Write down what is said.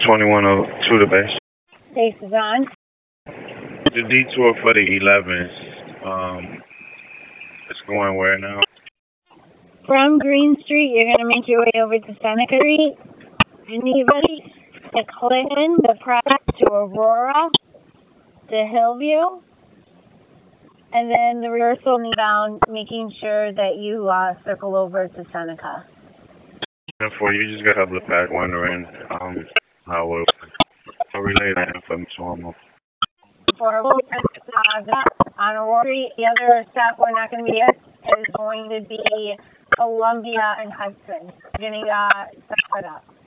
21 to the base. Base is on. The detour for the 11th, it's going where now? From Green Street, you're going to make your way over to Seneca Street. Anybody to Clinton, the Press, to Aurora, to Hillview, and then the reversal down, making sure that you circle over to Seneca. And for you, just got a couple of pack wondering how we'll relay that information. For on Aurora Street, the other stop we're not going to be at is going to be Columbia and Hudson. Getting set up.